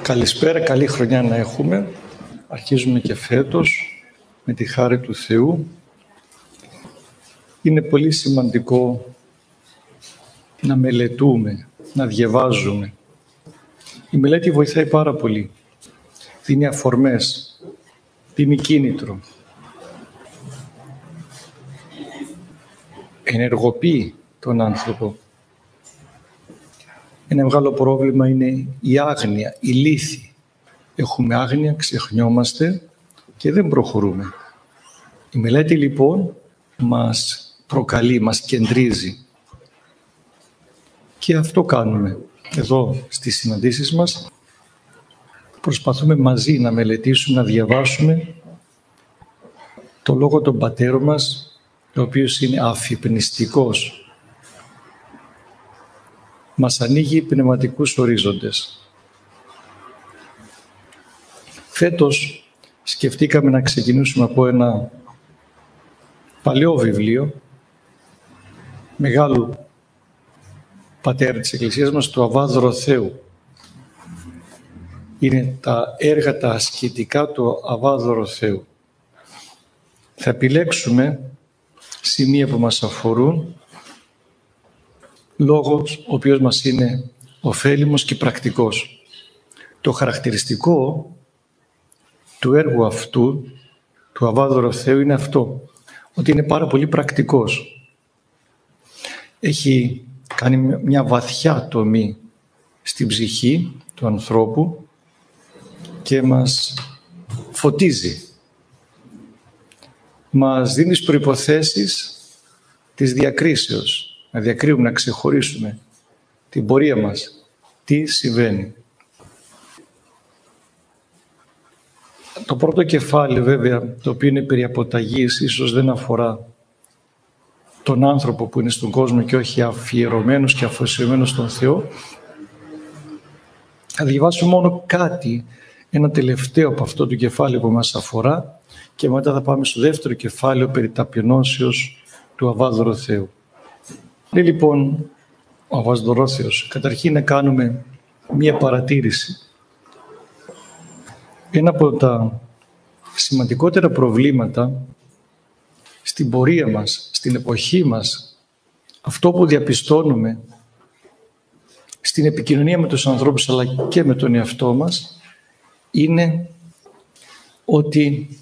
Καλησπέρα, καλή χρονιά να έχουμε. Αρχίζουμε και φέτος με τη χάρη του Θεού. Είναι πολύ σημαντικό να μελετούμε, να διαβάζουμε. Η μελέτη βοηθάει πάρα πολύ. Δίνει αφορμές, δίνει κίνητρο. Ενεργοποιεί τον άνθρωπο. Ένα μεγάλο πρόβλημα είναι η άγνοια, η λύθη. Έχουμε άγνοια, ξεχνιόμαστε και δεν προχωρούμε. Η μελέτη λοιπόν μας προκαλεί, μας κεντρίζει. Και αυτό κάνουμε εδώ στις συναντήσεις μας. Προσπαθούμε μαζί να μελετήσουμε, να διαβάσουμε το λόγο των πατέρων μας, ο οποίος είναι αφυπνιστικός. Μας ανοίγει πνευματικούς ορίζοντες. Φέτος σκεφτήκαμε να ξεκινήσουμε από ένα παλαιό βιβλίο μεγάλου πατέρα της Εκκλησίας μας, του Αββά Δωροθέου. Είναι τα έργα τα ασκητικά του Αββά Δωροθέου. Θα επιλέξουμε σημεία που μας αφορούν, λόγος ο οποίος μας είναι ωφέλιμος και πρακτικός. Το χαρακτηριστικό του έργου αυτού, του Αββά Δωροθέου, είναι αυτό, ότι είναι πάρα πολύ πρακτικός. Έχει κάνει μια βαθιά τομή στην ψυχή του ανθρώπου και μας φωτίζει. Μας δίνει τις προϋποθέσεις της διακρίσεως. Να διακρίνουμε, να ξεχωρίσουμε την πορεία μας. Τι συμβαίνει. Το πρώτο κεφάλαιο βέβαια, το οποίο είναι περί αποταγής, ίσως δεν αφορά τον άνθρωπο που είναι στον κόσμο και όχι αφιερωμένος και αφοσιωμένος στον Θεό. Θα διαβάσουμε μόνο κάτι, ένα τελευταίο από αυτό το κεφάλαιο που μας αφορά και μετά θα πάμε στο δεύτερο κεφάλαιο περί ταπεινώσεως του Αββά Δωροθέου. Λοιπόν, ο Αββάς Δωροθέος, καταρχήν να κάνουμε μία παρατήρηση. Ένα από τα σημαντικότερα προβλήματα στην πορεία μας, στην εποχή μας, αυτό που διαπιστώνουμε στην επικοινωνία με τους ανθρώπους αλλά και με τον εαυτό μας, είναι ότι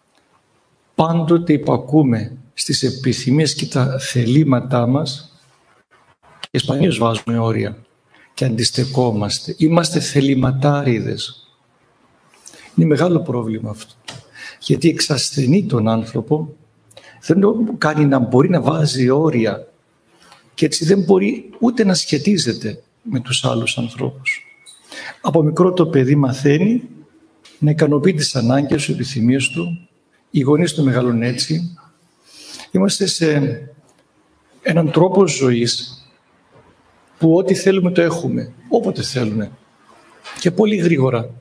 πάντοτε υπακούμε στις επιθυμίες και τα θελήματά μας και σπανίως βάζουμε όρια και αντιστεκόμαστε. Είμαστε θεληματάριδες. Είναι μεγάλο πρόβλημα αυτό. Γιατί εξασθενεί τον άνθρωπο, δεν το κάνει να μπορεί να βάζει όρια και έτσι δεν μπορεί ούτε να σχετίζεται με τους άλλους ανθρώπους. Από μικρό το παιδί μαθαίνει να ικανοποιεί τις ανάγκες του, επιθυμίες του. Οι γονείς του μεγαλώνουν έτσι. Είμαστε σε έναν τρόπο ζωής που ό,τι θέλουμε το έχουμε, όποτε θέλουμε και πολύ γρήγορα.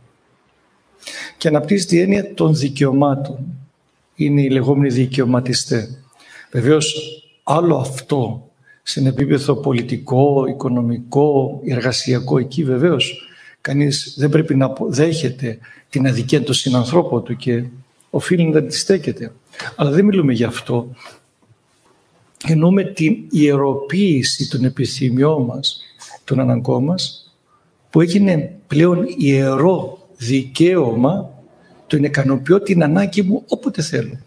Και αναπτύσσεται η έννοια των δικαιωμάτων. Είναι οι λεγόμενοι δικαιωματιστές. Βεβαίως, άλλο αυτό σε ένα επίπεδο πολιτικό, οικονομικό, εργασιακό, εκεί βεβαίως κανείς δεν πρέπει να δέχεται την αδικία των συνανθρώπων του και οφείλει να αντιστέκεται. Αλλά δεν μιλούμε γι' αυτό. Εννοούμε την ιεροποίηση των επιθυμιών μας, των αναγκών μας, που έγινε πλέον ιερό δικαίωμα το να ικανοποιώ την ανάγκη μου όποτε θέλω.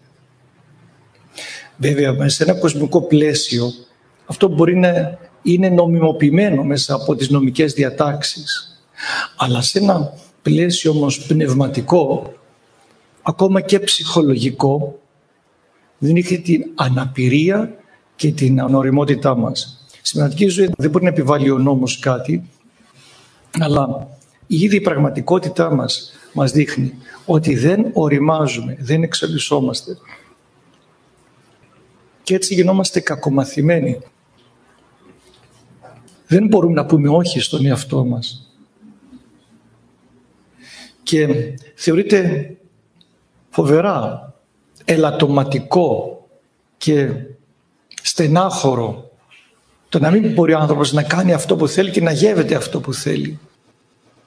Βέβαια, σε ένα κοσμικό πλαίσιο, αυτό μπορεί να είναι νομιμοποιημένο μέσα από τις νομικές διατάξεις. Αλλά σε ένα πλαίσιο όμως πνευματικό, ακόμα και ψυχολογικό, δεν είχε την αναπηρία και την ανοριμότητά μας. Στην πραγματική ζωή δεν μπορεί να επιβάλλει ο νόμος κάτι, αλλά η ίδια η πραγματικότητά μας δείχνει ότι δεν οριμάζουμε, δεν εξελισσόμαστε. Και έτσι γινόμαστε κακομαθημένοι. Δεν μπορούμε να πούμε όχι στον εαυτό μας. Και θεωρείται φοβερά ελαττωματικό και στενάχωρο το να μην μπορεί ο άνθρωπος να κάνει αυτό που θέλει και να γεύεται αυτό που θέλει.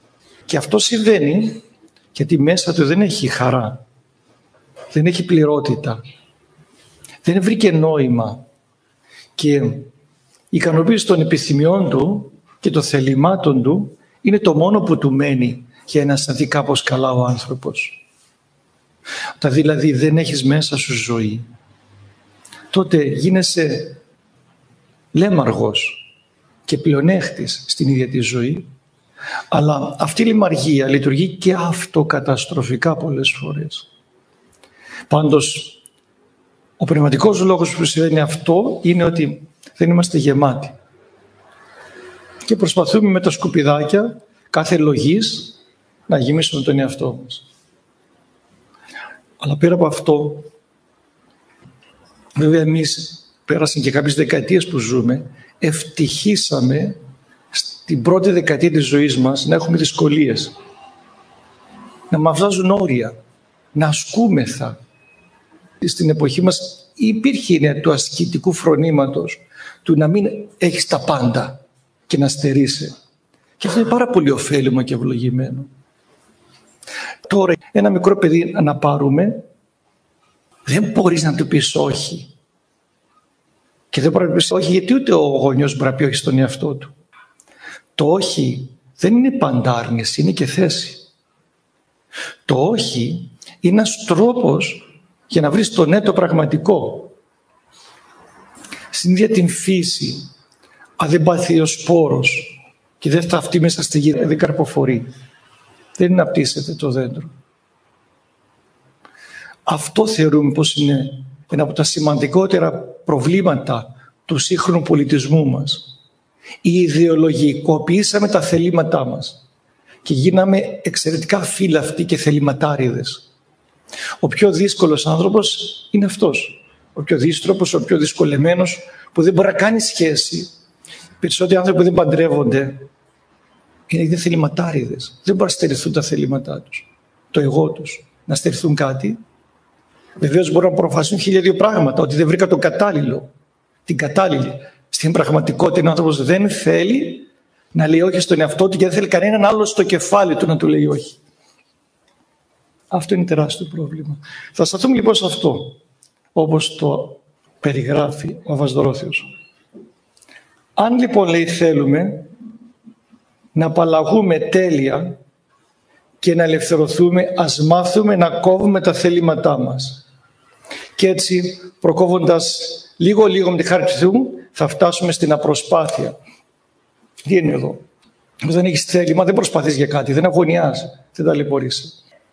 Και αυτό συμβαίνει γιατί μέσα του δεν έχει χαρά, δεν έχει πληρότητα, δεν βρήκε νόημα και η ικανοποίηση των επιθυμιών του και των θελημάτων του είναι το μόνο που του μένει για να αισθανθεί κάπως καλά ο άνθρωπος. Όταν δηλαδή δεν έχεις μέσα σου ζωή, τότε γίνεσαι λέμαργος και πλεονέκτης στην ίδια τη ζωή, αλλά αυτή η λιμαργία λειτουργεί και αυτοκαταστροφικά πολλές φορές. Πάντως, ο πνευματικός λόγος που συμβαίνει αυτό είναι ότι δεν είμαστε γεμάτοι και προσπαθούμε με τα σκουπιδάκια κάθε λογής να γεμίσουμε τον εαυτό μας. Αλλά πέρα από αυτό, βέβαια εμείς πέρασαν και κάποιες δεκαετίες που ζούμε, ευτυχήσαμε στην πρώτη δεκαετία της ζωής μας να έχουμε δυσκολίες, να μας βάζουν όρια, να ασκούμεθα. Στην εποχή μας υπήρχε η έννοια του ασκητικού φρονήματος, του να μην έχεις τα πάντα και να στερείσαι. Και αυτό είναι πάρα πολύ ωφέλιμο και ευλογημένο. Τώρα ένα μικρό παιδί να πάρουμε, δεν μπορείς να του πεις όχι. Και δεν μπορεί να πεις όχι γιατί ούτε ο γονιός μπορεί να πει όχι στον εαυτό του. Το όχι δεν είναι πάντα άρνηση, είναι και θέση. Το όχι είναι ένας τρόπος για να βρεις το ναι το πραγματικό. Στην ίδια την φύση, αν δεν πάθει ο σπόρος και δεν θαυτεί μέσα στη γη, δεν καρποφορεί. Δεν είναι να πτήσετε το δέντρο. Αυτό θεωρούμε πως είναι ένα από τα σημαντικότερα προβλήματα του σύγχρονου πολιτισμού μας. Ιδεολογικοποιήσαμε τα θελήματά μας και γίναμε εξαιρετικά φύλαυτοι και θεληματάριδες. Ο πιο δύσκολος άνθρωπος είναι αυτός. Ο πιο δύστροπος, ο πιο δυσκολεμένος, που δεν μπορεί να κάνει σχέση. Περισσότεροι άνθρωποι που δεν παντρεύονται είναι θεληματάριδες. Δεν μπορούν να στερηθούν τα θελήματά τους, το εγώ τους, να στερηθούν κάτι. Βεβαίως μπορούν να προφασίσουν 1002 πράγματα, ότι δεν βρήκα τον κατάλληλο, την κατάλληλη. Στην πραγματικότητα, ο άνθρωπος δεν θέλει να λέει όχι στον εαυτό του και δεν θέλει κανέναν άλλο στο κεφάλι του να του λέει όχι. Αυτό είναι τεράστιο πρόβλημα. Θα σταθούμε λοιπόν σε αυτό, όπως το περιγράφει ο Βασδορόθιος. Αν λοιπόν λέει θέλουμε να απαλλαγούμε τέλεια και να ελευθερωθούμε, ας μάθουμε να κόβουμε τα θέληματά μας. Και έτσι, προκόβοντας λίγο-λίγο με τη χάρη του Θεού, θα φτάσουμε στην απροσπάθεια. Τι είναι εδώ? Δεν έχεις θέλημα, δεν προσπαθείς για κάτι, δεν αγωνιάζει, δεν ταλαιπωρείσαι.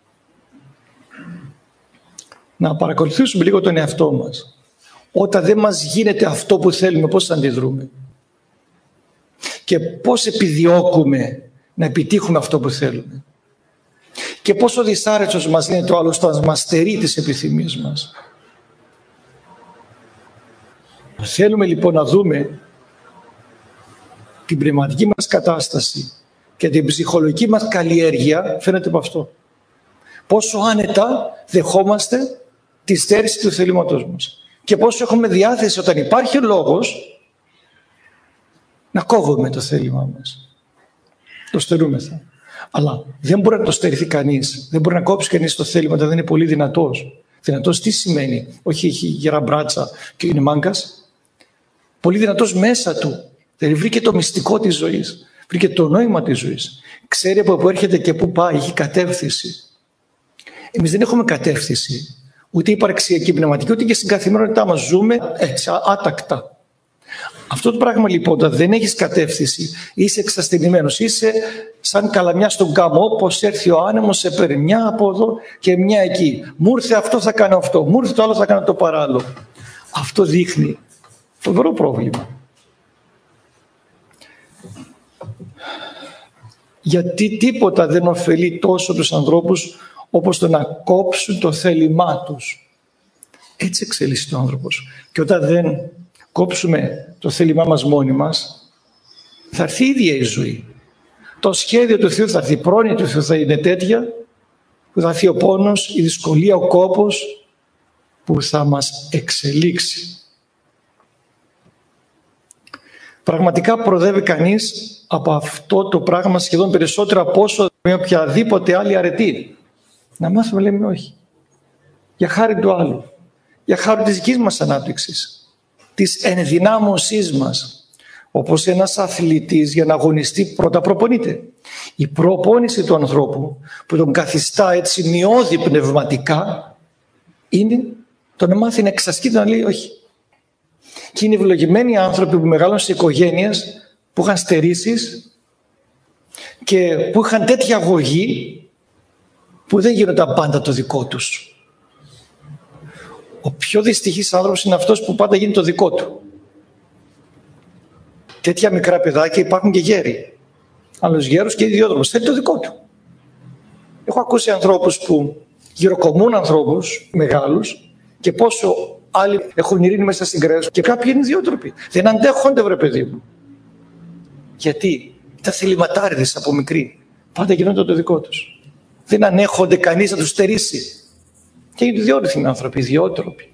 Να παρακολουθήσουμε λίγο τον εαυτό μας. Όταν δεν μας γίνεται αυτό που θέλουμε, πώς αντιδρούμε? Και πώς επιδιώκουμε να επιτύχουμε αυτό που θέλουμε? Και πόσο δυσάρεστος μας είναι το άλλο όταν μας στερεί τις επιθυμίες μας? Θέλουμε λοιπόν να δούμε την πνευματική μας κατάσταση και την ψυχολογική μας καλλιέργεια, φαίνεται από αυτό. Πόσο άνετα δεχόμαστε τη στέρηση του θελήματός μας και πόσο έχουμε διάθεση όταν υπάρχει λόγος να κόβουμε το θέλημά μας. Το στερούμεθα. Αλλά δεν μπορεί να το στερηθεί κανείς. Δεν μπορεί να κόψει κανείς το θέλημα όταν δεν είναι πολύ δυνατός. Δυνατός τι σημαίνει? Όχι έχει γερά μπράτσα και είναι μάγκας. Πολύ δυνατός μέσα του. Δηλαδή βρήκε το μυστικό της ζωής. Βρήκε το νόημα της ζωής. Ξέρει από πού έρχεται και πού πάει. Έχει κατεύθυνση. Εμείς δεν έχουμε κατεύθυνση. Ούτε υπαρξιακή πνευματική, ούτε και στην καθημερινότητά μας. Ζούμε έτσι, άτακτα. Αυτό το πράγμα λοιπόν, όταν δεν έχεις κατεύθυνση, είσαι εξασθενημένος, είσαι σαν καλαμιά στον καμό, όπως έρθει ο άνεμος, σε παίρνει μια από εδώ και μια εκεί. Μου ήρθε αυτό, θα κάνω αυτό. Μου ήρθε το άλλο, θα κάνω το παράλληλο. Αυτό δείχνει φοβερό πρόβλημα. Γιατί τίποτα δεν ωφελεί τόσο τους ανθρώπους όπως το να κόψουν το θέλημά τους. Έτσι εξελίσσεται ο άνθρωπος. Και όταν δεν κόψουμε το θέλημά μας μόνοι μας, θα έρθει η ίδια η ζωή. Το σχέδιο του Θεού θα έρθει, η πρόνοια του Θεού θα είναι τέτοια, που θα έρθει ο πόνος, η δυσκολία, ο κόπος, που θα μας εξελίξει. Πραγματικά προοδεύει κανείς από αυτό το πράγμα σχεδόν περισσότερο από όσο με οποιαδήποτε άλλη αρετή. Να μάθουμε να λέμε όχι. Για χάρη του άλλου. Για χάρη της δικής μας ανάπτυξης. Της ενδυνάμωσής μας. Όπως ένας αθλητής για να αγωνιστεί πρώτα προπονείται. Η προπόνηση του ανθρώπου που τον καθιστά έτσι μειώδη πνευματικά είναι το να μάθει να εξασκείται να λέει όχι. Και είναι ευλογημένοι άνθρωποι που μεγαλώνουν σε οικογένειες που είχαν στερήσεις και που είχαν τέτοια αγωγή που δεν γίνονταν πάντα το δικό τους. Ο πιο δυστυχής άνθρωπος είναι αυτός που πάντα γίνει το δικό του. Τέτοια μικρά παιδάκια υπάρχουν και γέροι. Άλλος γέρος και ιδιότροπος. Θέλει το δικό του. Έχω ακούσει ανθρώπους που γυροκομούν ανθρώπους μεγάλους και πόσο άλλοι έχουν ειρήνη μέσα στην κρέας και κάποιοι είναι ιδιότροποι. Δεν αντέχονται, βρε παιδί μου. Γιατί ήταν θεληματάριδες από μικροί. Πάντα γινόταν το δικό τους. Δεν ανέχονται κανείς να τους στερήσει. Και είναι ιδιόρυθμοι άνθρωποι, ιδιότροποι.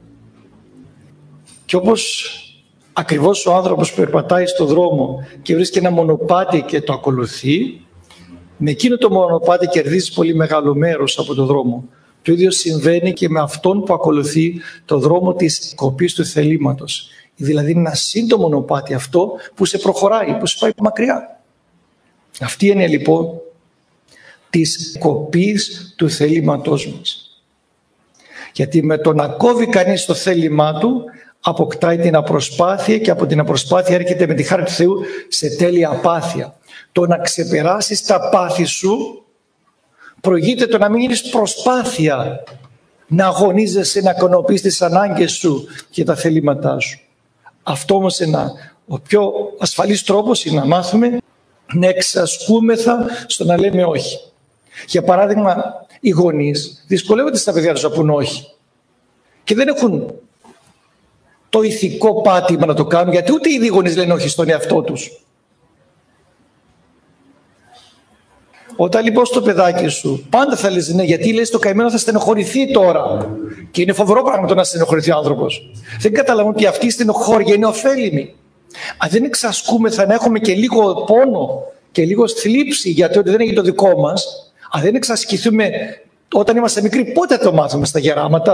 Και όπως ακριβώς ο άνθρωπος που περπατάει στο δρόμο και βρίσκει ένα μονοπάτι και το ακολουθεί, με εκείνο το μονοπάτι κερδίζει πολύ μεγάλο μέρος από το δρόμο. Το ίδιο συμβαίνει και με αυτόν που ακολουθεί το δρόμο της κοπής του θελήματος. Δηλαδή είναι ένα σύντομο μονοπάτι αυτό που σε προχωράει, που σε πάει μακριά. Αυτή είναι λοιπόν της κοπής του θελήματός μας. Γιατί με το να κόβει κανείς το θέλημά του αποκτάει την απροσπάθεια και από την απροσπάθεια έρχεται με τη χάρη του Θεού σε τέλεια απάθεια. Το να ξεπεράσεις τα πάθη σου προηγείται το να μην γίνεις προσπάθεια να αγωνίζεσαι, να ικανοποιείς τις ανάγκες σου και τα θέληματά σου. Αυτό όμως ο πιο ασφαλής τρόπος είναι να μάθουμε να εξασκούμεθα στο να λέμε όχι. Για παράδειγμα, οι γονείς δυσκολεύονται στα παιδιά τους να πούν όχι. Και δεν έχουν το ηθικό πάτημα να το κάνουν, γιατί ούτε οι γονείς λένε όχι στον εαυτό τους. Όταν λοιπόν στο παιδάκι σου πάντα θα λες ναι, γιατί λες το καημένο θα στενοχωρηθεί τώρα. Και είναι φοβερό πράγμα το να στενοχωρηθεί ο άνθρωπος. Δεν καταλαβαίνουν ότι αυτή η στενοχώρια είναι ωφέλιμη. Αν δεν εξασκούμεθα να έχουμε και λίγο πόνο και λίγο θλίψη γιατί ότι δεν έγινε το δικό μας, αν δεν εξασκηθούμε όταν είμαστε μικροί, πότε το μάθουμε στα γεράματα?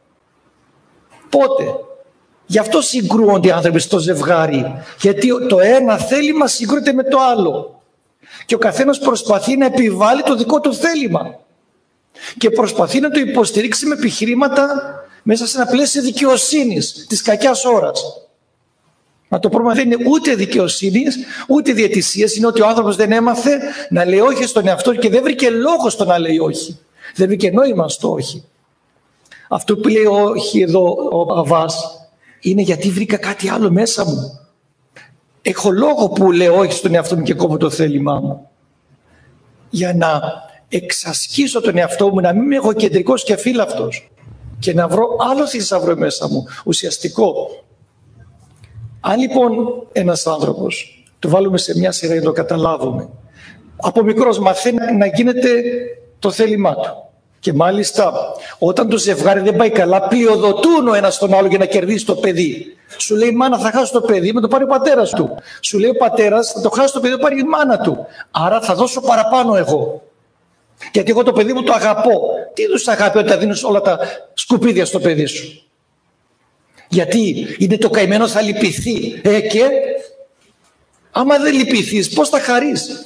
Πότε? Γι' αυτό συγκρούονται οι άνθρωποι στο ζευγάρι. Γιατί το ένα θέλημα συγκρούεται με το άλλο. Και ο καθένας προσπαθεί να επιβάλλει το δικό του θέλημα. Και προσπαθεί να το υποστηρίξει με επιχειρήματα μέσα σε ένα πλαίσιο δικαιοσύνης, της κακιάς ώρας. Μα το πρόβλημα δεν είναι ούτε δικαιοσύνης, ούτε διαιτησίας. Είναι ότι ο άνθρωπος δεν έμαθε να λέει όχι στον εαυτό και δεν βρήκε λόγο στο να λέει όχι. Δεν βρήκε νόημα στο όχι. Αυτό που λέει όχι εδώ ο Αβάς είναι γιατί βρήκα κάτι άλλο μέσα μου. Έχω λόγο που λέω όχι στον εαυτό μου και κόβω το θέλημά μου. Για να εξασκήσω τον εαυτό μου, να μην είμαι εγωκεντρικός και αφύλαυτος και να βρω άλλο θησαυρό μέσα μου, ουσιαστικό. Αν λοιπόν ένας άνθρωπος, το βάλουμε σε μια σειρά για να το καταλάβουμε, από μικρός μαθαίνει να γίνεται το θέλημά του. Και μάλιστα όταν το ζευγάρι δεν πάει καλά, πλειοδοτούν ο ένας τον άλλο για να κερδίσει το παιδί. Σου λέει η μάνα θα χάσει το παιδί, με το πάρει ο πατέρας του. Σου λέει ο πατέρας θα το χάσει το παιδί, το πάρει η μάνα του. Άρα θα δώσω παραπάνω εγώ. Γιατί εγώ το παιδί μου το αγαπώ. Τι είδους αγάπη όταν δίνεις όλα τα σκουπίδια στο παιδί σου? Γιατί είναι το καημένο θα λυπηθεί. Και άμα δεν λυπηθείς πώς θα χαρείς?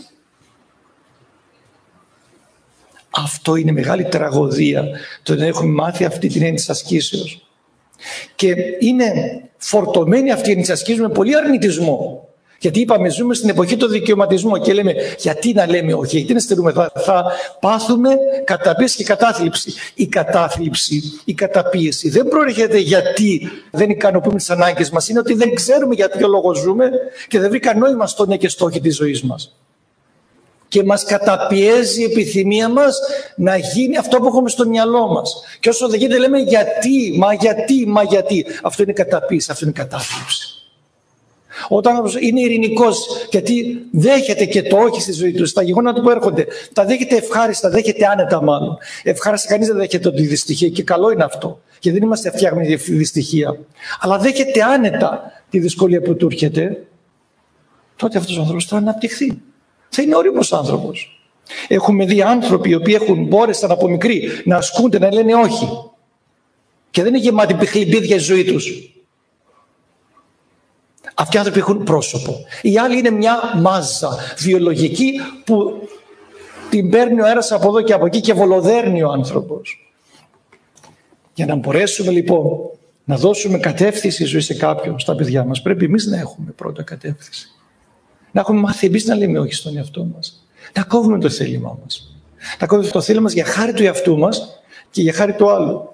Αυτό είναι μεγάλη τραγωδία, το να έχουμε μάθει αυτή την έννοια της ασκήσεως. Και είναι φορτωμένη αυτή η έννοια της ασκήσεως με πολύ αρνητισμό. Γιατί είπαμε, ζούμε στην εποχή του δικαιωματισμού και λέμε, γιατί να λέμε όχι, γιατί να στερούμε, θα πάθουμε καταπίεση και κατάθλιψη. Η κατάθλιψη, η καταπίεση δεν προέρχεται γιατί δεν ικανοποιούμε τις ανάγκες μας, είναι ότι δεν ξέρουμε για ποιο λόγο ζούμε και δεν βρήκα νόημα στο ναι και στόχοι της ζωής μας. Και μας καταπιέζει η επιθυμία μας να γίνει αυτό που έχουμε στο μυαλό μας. Και όσο δεν γίνεται λέμε γιατί. Αυτό είναι καταπίεση, αυτό είναι κατάθλιψη. Όταν είναι ειρηνικός, γιατί δέχεται και το όχι στη ζωή του, στα γεγονότα που έρχονται, τα δέχεται ευχάριστα, δέχεται άνετα μάλλον. Ευχάριστα κανείς δεν δέχεται τη δυστυχία και καλό είναι αυτό. Και δεν είμαστε φτιαγμένοι για αυτή τη δυστυχία. Αλλά δέχεται άνετα τη δυσκολία που του έρχεται, τότε αυτός ο άνθρωπος θα αναπτυχθεί. Θα είναι όριμος άνθρωπος. Έχουμε δει άνθρωποι οι οποίοι μπόρεσαν από μικροί να ασκούνται, να λένε όχι. Και δεν είναι γεμάτη πιχλιμπίδια η ζωή τους. Αυτοί οι άνθρωποι έχουν πρόσωπο. Οι άλλοι είναι μια μάζα βιολογική που την παίρνει ο αέρας από εδώ και από εκεί και βολοδέρνει ο άνθρωπος. Για να μπορέσουμε λοιπόν να δώσουμε κατεύθυνση ζωή σε κάποιον, στα παιδιά μας, πρέπει εμείς να έχουμε πρώτα κατεύθυνση. Να έχουμε μάθει εμείς να λέμε όχι στον εαυτό μας. Να κόβουμε το θέλημά μας. Να κόβουμε το θέλημα μας για χάρη του εαυτού μας και για χάρη του άλλου.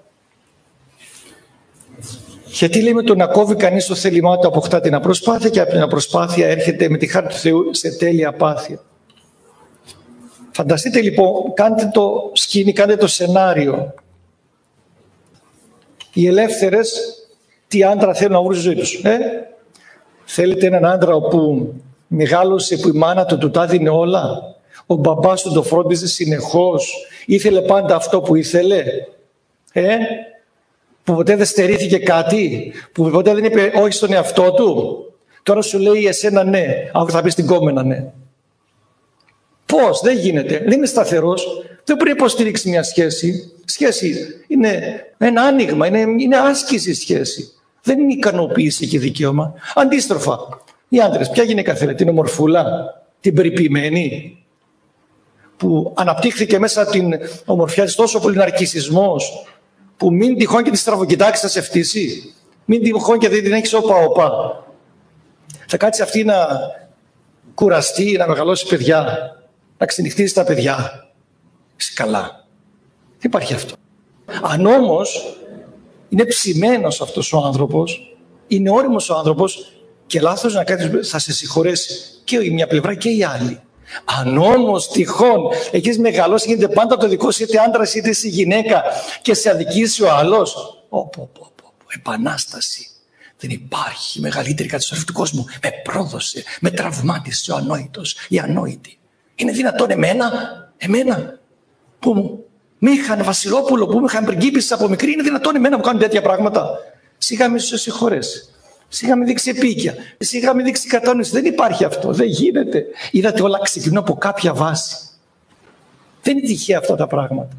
Γιατί λέμε το να κόβει κανείς το θέλημά του αποκτά την απροσπάθεια και από την απροσπάθεια έρχεται με τη χάρη του Θεού σε τέλεια απάθεια. Φανταστείτε λοιπόν, κάντε το σκηνή, κάντε το σενάριο. Οι ελεύθερες τι άντρα θέλουν να βρουν στη ζωή τους. Θέλετε έναν άντρα όπου μεγάλωσε, που η μάνα του τα δίνει όλα, ο μπαμπάς του το φρόντιζε συνεχώς, ήθελε πάντα αυτό που ήθελε, που ποτέ δεν στερήθηκε κάτι, που ποτέ δεν είπε όχι στον εαυτό του. Τώρα σου λέει εσένα ναι, αφού θα πεις την κόμενα ναι. Πώς, δεν γίνεται, δεν είναι σταθερός, δεν μπορεί να υποστηρίξει μια σχέση. Σχέση είναι ένα άνοιγμα, είναι άσκηση σχέση. Δεν είναι ικανοποίηση και δικαίωμα. Αντίστροφα, οι άντρες, ποια γυναίκα θέλετε, την ομορφούλα, την περιποιημένη, που αναπτύχθηκε μέσα την ομορφιά της τόσο πολύ ναρκισσισμός, που μην τυχόν και τη στραβοκοιτάξει θα σε φτύσει, μην τυχόν και δεν την έχεις όπα. Θα κάτσει αυτή να κουραστεί, να μεγαλώσει παιδιά, να ξενυχτήσει τα παιδιά. Είσαι καλά. Δεν υπάρχει αυτό. Αν όμως είναι ψημένος αυτός ο άνθρωπος, είναι όριμος ο άνθρωπος και λάθος να κάνει, θα σε συγχωρέσει και η μια πλευρά και η άλλη. Αν όμως τυχόν έχεις μεγαλώσει, γίνεται πάντα το δικό σου, είτε άντρας είτε εσύ γυναίκα, και σε αδικήσει ο άλλος, επανάσταση. Δεν υπάρχει μεγαλύτερη καταστροφή του κόσμου. Με πρόδωσε, με τραυμάτισε ο ανόητος, η ανόητη. Είναι δυνατόν εμένα που με είχαν Βασιλόπουλο, που με είχαν πριγκίπισσει από μικρή, είναι δυνατόν εμένα που κάνουν τέτοια πράγματα? Σιγά με σε συγχωρέσει. Σιγά με δείξει επίκεια. Σιγά με δείξει κατανόηση. Δεν υπάρχει αυτό. Δεν γίνεται. Είδατε, όλα ξεκινούν από κάποια βάση. Δεν είναι τυχαία αυτά τα πράγματα.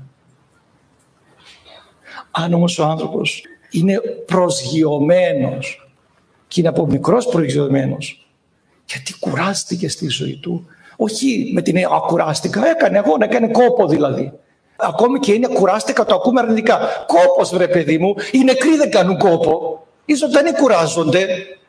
Αν όμως ο άνθρωπος είναι προσγειωμένος και είναι από μικρός προσγειωμένος, γιατί κουράστηκε στη ζωή του, όχι με την κουράστηκα, έκανε αγώνα, έκανε κόπο δηλαδή. Ακόμη και είναι κουράστηκα, το ακούμε αρνητικά. Κόπος, βρε παιδί μου, οι νεκροί δεν κάνουν κόπο. Οι ζωντανοί κουράζονται.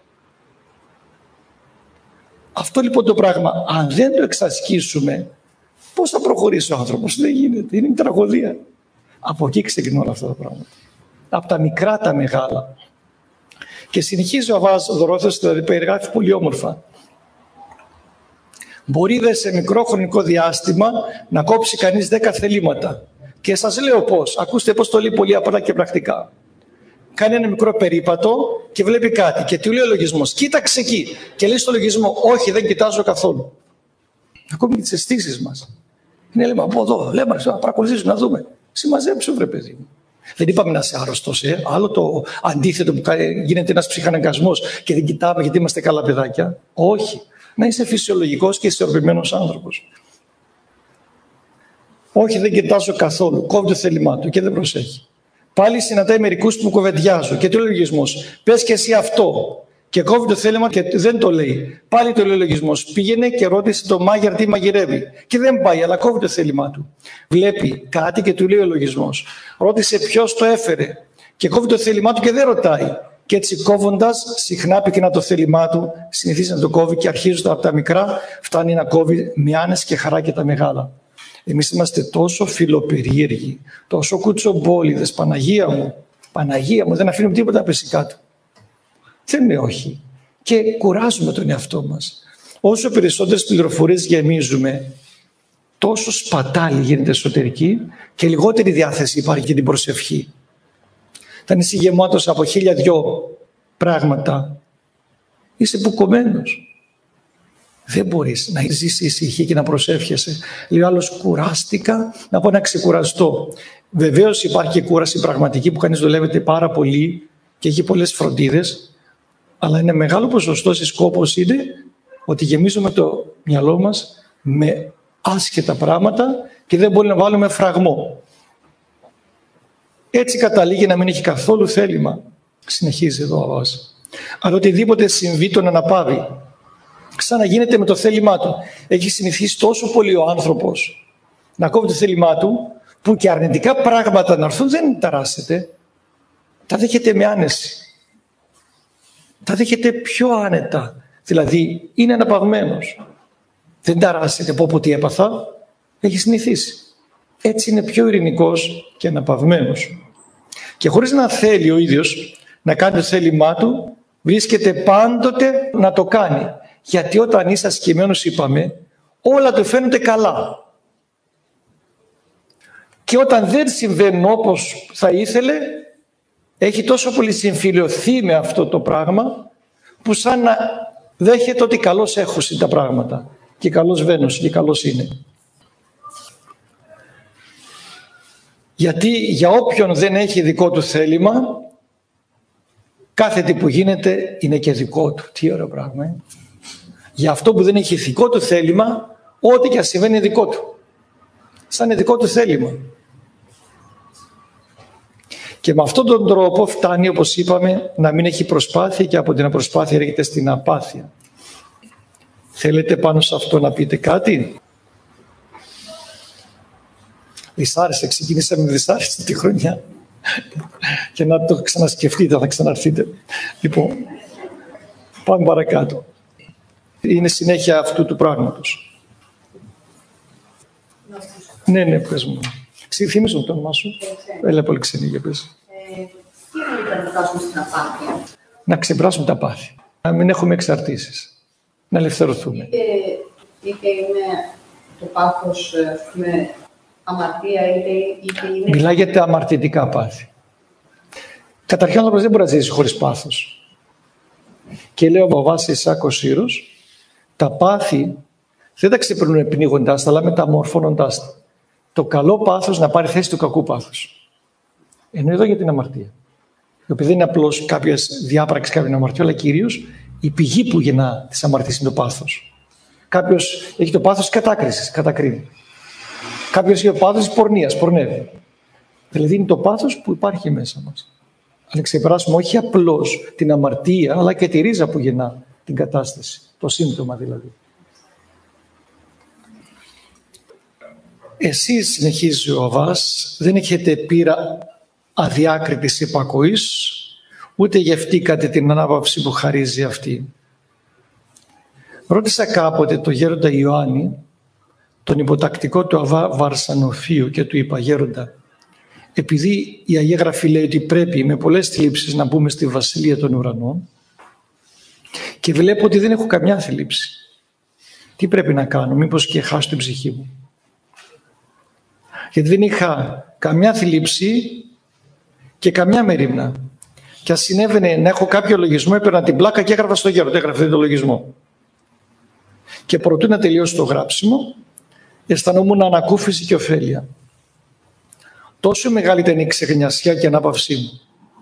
Αυτό λοιπόν το πράγμα, αν δεν το εξασκήσουμε, πώς θα προχωρήσει ο άνθρωπος? Δεν γίνεται, είναι η τραγωδία. Από εκεί ξεκινούν όλα αυτά τα πράγματα. Από τα μικρά τα μεγάλα. Και συνεχίζει ο Αββάς Δωρόθεος, δηλαδή περιγράφει πολύ όμορφα. Μπορεί δε σε μικρό χρονικό διάστημα να κόψει κανείς 10 θελήματα. Και σας λέω πώς. Ακούστε πώς το λέει πολύ απλά και πρακτικά. Κάνει ένα μικρό περίπατο και βλέπει κάτι. Και του λέει ο λογισμός, κοίταξε εκεί. Και λέει στο λογισμό, όχι, δεν κοιτάζω καθόλου. Ακόμη και τις αισθήσεις μας. Είναι λέμε από εδώ, λέμε να παρακολουθήσουμε, να δούμε. Συμμαζέψου, βρε παιδί μου. Δεν είπαμε να είσαι άρρωστος, άλλο το αντίθετο που γίνεται ένας ψυχαναγκασμός και δεν κοιτάμε γιατί είμαστε καλά παιδάκια. Όχι. Να είσαι φυσιολογικός και ισορροπημένος άνθρωπος. Όχι, δεν κοιτάζω καθόλου. Κόβει το θέλημά του και δεν προσέχει. Πάλι συναντάει μερικούς που κουβεντιάζουν και του λέει ο λογισμός, πες και εσύ αυτό. Και κόβει το θέλημα και δεν το λέει. Πάλι το λέει ο λογισμός. Πήγαινε και ρώτησε το μάγερ τι μαγειρεύει. Και δεν πάει, αλλά κόβει το θέλημά του. Βλέπει κάτι και του λέει ο λογισμός. Ρώτησε ποιος το έφερε. Και κόβει το θέλημά του και δεν ρωτάει. Και έτσι κόβοντας, συχνά πυκνά το θέλημά του, συνηθίζει να το κόβει και αρχίζοντα από τα μικρά, φτάνει να κόβει με άνεση και χαρά και τα μεγάλα. Εμείς είμαστε τόσο φιλοπερίεργοι, τόσο κουτσομπόλιδες, Παναγία μου, δεν αφήνουμε τίποτα να πέσει κάτω. Δεν είναι όχι. Και κουράζουμε τον εαυτό μας. Όσο περισσότερες πληροφορίες γεμίζουμε, τόσο σπατάλη γίνεται εσωτερική και λιγότερη διάθεση υπάρχει για την προσευχή. Θα είσαι γεμάτος από 1002 πράγματα, είσαι μπουκωμένος. Δεν μπορείς να ζήσεις ησυχία και να προσεύχεσαι. Λέει ο άλλος, κουράστηκα, να πω να ξεκουραστώ. Βεβαίως υπάρχει και κούραση πραγματική που κανείς δουλεύεται πάρα πολύ και έχει πολλές φροντίδες, αλλά είναι μεγάλο ποσοστό της σκόπος είναι ότι γεμίζουμε το μυαλό μας με άσχετα πράγματα και δεν μπορεί να βάλουμε φραγμό. Έτσι καταλήγει να μην έχει καθόλου θέλημα. Συνεχίζει εδώ ο Αββάς. Αλλά οτιδήποτε συμβεί τον αναπαύει. Ξαναγίνεται με το θέλημά του. Έχει συνηθίσει τόσο πολύ ο άνθρωπος να κόβει το θέλημά του, που και αρνητικά πράγματα να έρθουν δεν ταράσσεται. Τα δέχεται με άνεση. Τα δέχεται πιο άνετα. Δηλαδή είναι αναπαυμένος. Δεν ταράσσεται από ό,τι έπαθα. Έχει συνηθίσει. Έτσι είναι πιο ειρηνικός και αναπαυμένος. Και χωρίς να θέλει ο ίδιος να κάνει το θέλημά του, βρίσκεται πάντοτε να το κάνει. Γιατί όταν είσαι ασκημένος, είπαμε, όλα του φαίνονται καλά. Και όταν δεν συμβαίνουν όπως θα ήθελε, έχει τόσο πολύ συμφιλειωθεί με αυτό το πράγμα, που σαν να δέχεται ότι καλώς έχουν τα πράγματα. Και καλώς βαίνουν και καλώς είναι. Γιατί για όποιον δεν έχει δικό του θέλημα, κάθε τι που γίνεται είναι και δικό του. Τι ωραίο πράγμα. Για αυτό που δεν έχει δικό του θέλημα, ό,τι και ας συμβαίνει είναι δικό του. Σαν είναι δικό του θέλημα. Και με αυτόν τον τρόπο φτάνει, όπως είπαμε, να μην έχει προσπάθεια και από την απροσπάθεια έρχεται στην απάθεια. Θέλετε πάνω σε αυτό να πείτε κάτι? Δυσάρεστα, ξεκινήσαμε με δυσάρεστα τη χρονιά. Και να το ξανασκεφτείτε, θα ξαναρθείτε. Λοιπόν, πάμε παρακάτω. Είναι συνέχεια αυτού του πράγματος. Ναι, πες μου. Θύμισε μου το όνομά σου. Έλα πολύ ξενή για πες. Τι εννοείται να φτάσουμε στην απάθεια? Να ξεπεράσουμε τα πάθη. Να μην έχουμε εξαρτήσεις. Να ελευθερωθούμε. Είτε είναι το πάθος με αμαρτία, είτε είναι... Μιλάει για τα αμαρτητικά πάθη. Καταρχήν ο άνθρωπος δεν μπορεί να ζήσει χωρίς πάθος. Και λέει ο Αββάς Ισάκ ο Σύρος, τα πάθη δεν τα ξεπερνούν πνίγοντάς τα, αλλά μεταμορφώνοντάς τα. Το καλό πάθος να πάρει θέση του κακού πάθους. Ενώ εδώ για την αμαρτία. Η οποία δεν είναι απλώς κάποιες διάπραξεις κάποιων αμαρτιών, αλλά κυρίως η πηγή που γεννά τις αμαρτίες είναι το πάθος. Κάποιος έχει το πάθος της κατάκρισης, κατακρίνει. Κάποιος έχει το πάθος της πορνείας, πορνεύει. Δηλαδή είναι το πάθος που υπάρχει μέσα μας. Αν ξεπεράσουμε όχι απλώς την αμαρτία, αλλά και τη ρίζα που γεννά την κατάσταση. Το σύμπτωμα δηλαδή. Εσείς, συνεχίζει ο Αββάς, δεν έχετε πείρα αδιάκριτης υπακοής, ούτε γευτήκατε την ανάπαυση που χαρίζει αυτή. Ρώτησα κάποτε το γέροντα Ιωάννη, τον υποτακτικό του Αββά Βαρσανοφίου, και του είπα, γέροντα, επειδή η Αγία Γραφή λέει ότι πρέπει με πολλές θλίψεις να μπούμε στη Βασιλεία των Ουρανών, και βλέπω ότι δεν έχω καμιά θλίψη, τι πρέπει να κάνω, μήπως και χάσω την ψυχή μου? Γιατί δεν είχα καμιά θλίψη και καμιά μερίμνα. Και ας συνέβαινε να έχω κάποιο λογισμό, έπαιρνα την πλάκα και έγραφα στο γέροντα, έγραφε το λογισμό. Και προτού να τελειώσει το γράψιμο, αισθανόμουν ανακούφιση και ωφέλεια. Τόσο μεγάλη ήταν η ξεγνιασιά και η ανάπαυσή μου.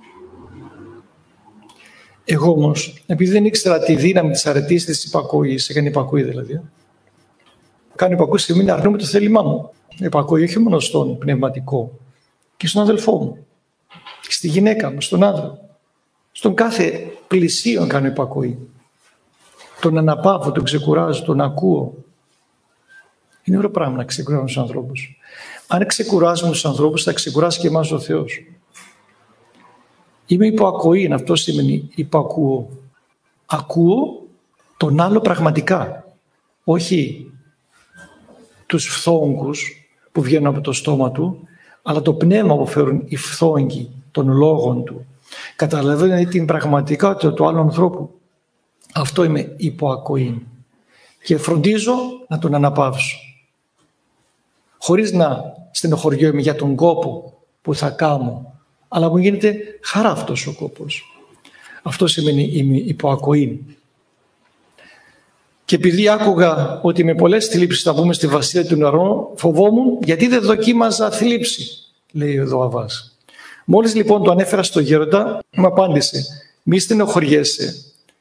Εγώ όμως, επειδή δεν ήξερα τη δύναμη της αρετής της υπακοής, έκανε υπακοή δηλαδή, κάνω υπακοή στη στιγμή να αρνούμε το θέλημά μου. Υπακοή όχι μόνο στον πνευματικό, και στον αδελφό μου, στη γυναίκα μου, στον άντρα. Στον κάθε πλησίον κάνω υπακοή. Τον αναπαύω, τον ξεκουράζω, τον ακούω. Είναι ωραίο πράγμα να ξεκουράζουμε τους ανθρώπους. Αν ξεκουράζουμε τους ανθρώπους, θα ξεκουράσει και εμάς ο Θεός. Είμαι υπακοή, αυτό σημαίνει υπακούω. Ακούω τον άλλο πραγματικά. Όχι τους φθόγκους που βγαίνουν από το στόμα του, αλλά το πνεύμα που φέρουν οι φθόγκοι των λόγων του. Καταλαβαίνετε την πραγματικότητα του άλλου ανθρώπου. Αυτό είμαι υποακοή. Και φροντίζω να τον αναπαύσω. Χωρίς να στενοχωριέμαι για τον κόπο που θα κάνω, αλλά μου γίνεται χαρά αυτός ο κόπος. Αυτό σημαίνει είμαι υποακοή. Και επειδή άκουγα ότι με πολλές θλίψεις θα μπούμε στη Βασιλεία του Ουρανών, φοβόμουν γιατί δεν δοκίμαζα θλίψη, λέει εδώ ο Αββάς. Μόλις λοιπόν το ανέφερα στο γέροντα, μου απάντησε, μη στενοχωριέσαι,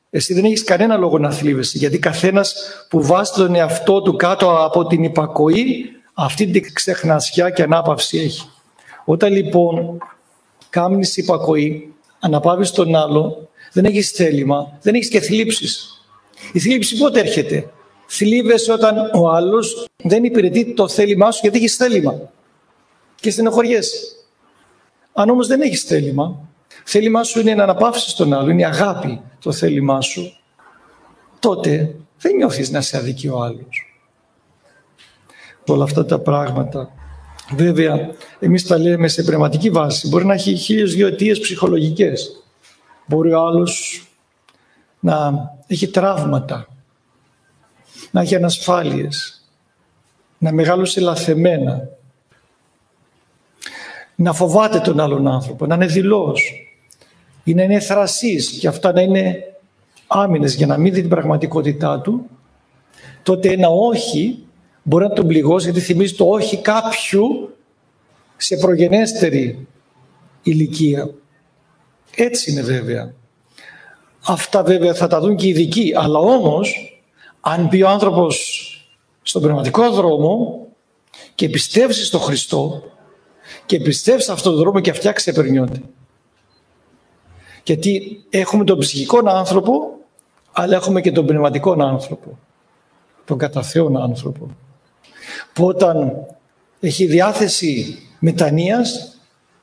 Εσύ δεν έχεις κανένα λόγο να θλίβεσαι, γιατί καθένας που βάζει τον εαυτό του κάτω από την υπακοή, αυτή την ξεχνασιά και ανάπαυση έχει. Όταν λοιπόν κάμνεις υπακοή, αναπαύεις τον άλλο, δεν έχεις θέλημα, δεν έχεις και θλίψεις. Η θλίψη πότε έρχεται? Θλίβεσαι όταν ο άλλος δεν υπηρετεί το θέλημά σου, γιατί έχεις θέλημα και στενοχωριέσαι. Αν όμως δεν έχεις θέλημά σου είναι να αναπαύσεις τον άλλο, είναι η αγάπη το θέλημά σου, τότε δεν νιώθεις να σε αδικεί ο άλλος. Όλα αυτά τα πράγματα, βέβαια, εμείς τα λέμε σε πνευματική βάση. Μπορεί να έχει 1002 αιτίες ψυχολογικές. Μπορεί ο άλλος να έχει τραύματα, να έχει ανασφάλειες, να μεγάλωσε λαθεμένα, να φοβάται τον άλλον άνθρωπο, να είναι δειλός ή να είναι θρασής και αυτά να είναι άμυνες για να μην δει την πραγματικότητά του. Τότε ένα όχι μπορεί να τον πληγώσει, γιατί θυμίζει το όχι κάποιου σε προγενέστερη ηλικία. Έτσι είναι βέβαια. Αυτά βέβαια θα τα δουν και οι ειδικοί, αλλά όμως αν μπει ο άνθρωπος στον πνευματικό δρόμο και πιστεύσει στον Χριστό και πιστεύει σε αυτόν τον δρόμο, και αυτιά ξεπερνιόνται. Γιατί έχουμε τον ψυχικό άνθρωπο, αλλά έχουμε και τον πνευματικό άνθρωπο, τον κατά Θεόν άνθρωπο, που όταν έχει διάθεση μετανοίας,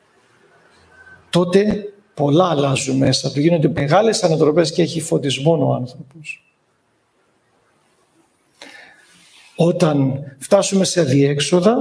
τότε πολλά αλλάζουν μέσα του, γίνονται μεγάλες ανατροπές και έχει φωτισμό ο άνθρωπος. Όταν φτάσουμε σε αδιέξοδα,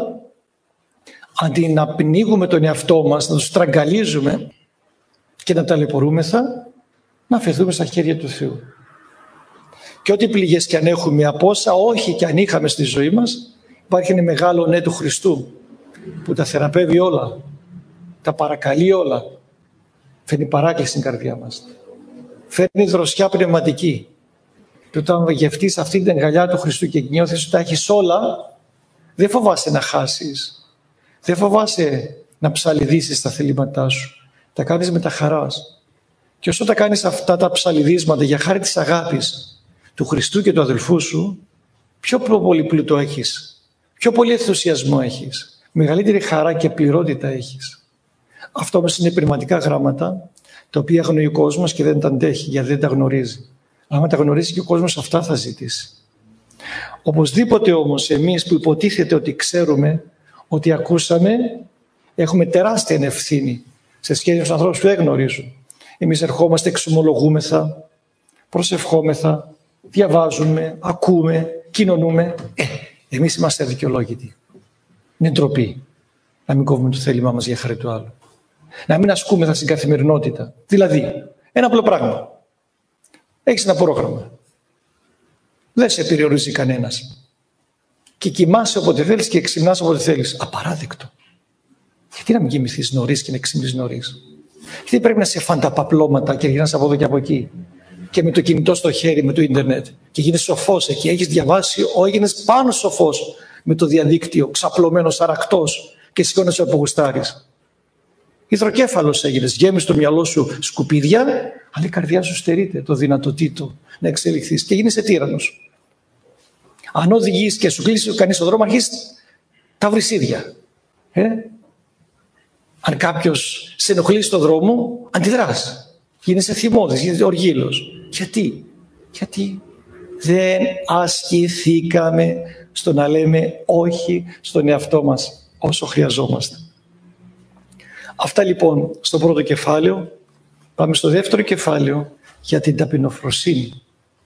αντί να πνίγουμε τον εαυτό μας, να τον στραγγαλίζουμε και να ταλαιπωρούμεθα, να αφαιθούμε στα χέρια του Θεού. Και ό,τι πληγές και αν έχουμε, από όσα όχι και αν είχαμε στη ζωή μας, υπάρχει ένα μεγάλο ναι του Χριστού που τα θεραπεύει όλα, τα παρακαλεί όλα. Φέρνει παράκληση στην καρδιά μας. Φέρνει δροσιά πνευματική. Και όταν γευτείς αυτή την αγκαλιά του Χριστού και νιώθεις ότι τα έχεις όλα, δεν φοβάσαι να χάσεις. Δεν φοβάσαι να ψαλιδίσεις τα θελήματά σου. Τα κάνεις με τα χαράς. Και όσο τα κάνεις αυτά τα ψαλιδίσματα για χάρη της αγάπης του Χριστού και του αδελφού σου, πιο πολύ πλούτο έχεις. Πιο πολύ ενθουσιασμό έχεις. Μεγαλύτερη χαρά και πληρότητα έχεις. Αυτό όμως είναι πνευματικά γράμματα, τα οποία αγνοεί ο κόσμος και δεν τα αντέχει, γιατί δεν τα γνωρίζει. Άμα τα γνωρίζει και ο κόσμος, αυτά θα ζητήσει. Οπωσδήποτε όμως εμείς που υποτίθεται ότι ξέρουμε, ότι ακούσαμε, έχουμε τεράστια ευθύνη σε σχέση με τους ανθρώπους που δεν γνωρίζουν. Εμείς ερχόμαστε, εξομολογούμεθα, προσευχόμεθα, διαβάζουμε, ακούμε, κοινωνούμε. Εμείς είμαστε αδικαιολόγητοι. Είναι ντροπή να μην κόβουμε το θέλημά μας για χάρη του άλλου. Να μην ασκούμεθα στην καθημερινότητα. Δηλαδή, ένα απλό πράγμα. Έχεις ένα πρόγραμμα. Δεν σε περιορίζει κανένας. Και κοιμάσαι όποτε θέλεις και ξυπνάς όποτε θέλεις. Απαράδεκτο. Γιατί να μην κοιμηθείς νωρίς και να ξυπνείς νωρίς? Γιατί πρέπει να σε φανταπαπλώματα και γυρνάς από εδώ και από εκεί? Και με το κινητό στο χέρι, με το ίντερνετ. Και γίνεις σοφός εκεί. Έχεις διαβάσει, έγινες πάνω σοφός με το διαδίκτυο, ξαπλωμένος, αρακτός και σηκώνεσαι όπου γουστάρεις. Υδροκέφαλος έγινες, γέμισες το μυαλό σου σκουπίδια, αλλά η καρδιά σου στερείται το δυνατοτήτο να εξελιχθείς και γίνεσαι τύραννος. Αν οδηγείς και σου κλείσει κανείς τον δρόμο, αρχίζεις τα βρυσίδια. Αν κάποιος σε ενοχλεί στον δρόμο, αντιδράς. Γίνεσαι θυμώδης, γίνεσαι οργήλος. Γιατί δεν ασκηθήκαμε στο να λέμε όχι στον εαυτό μας όσο χρειαζόμαστε. Αυτά λοιπόν στο πρώτο κεφάλαιο. Πάμε στο δεύτερο κεφάλαιο για την ταπεινοφροσύνη.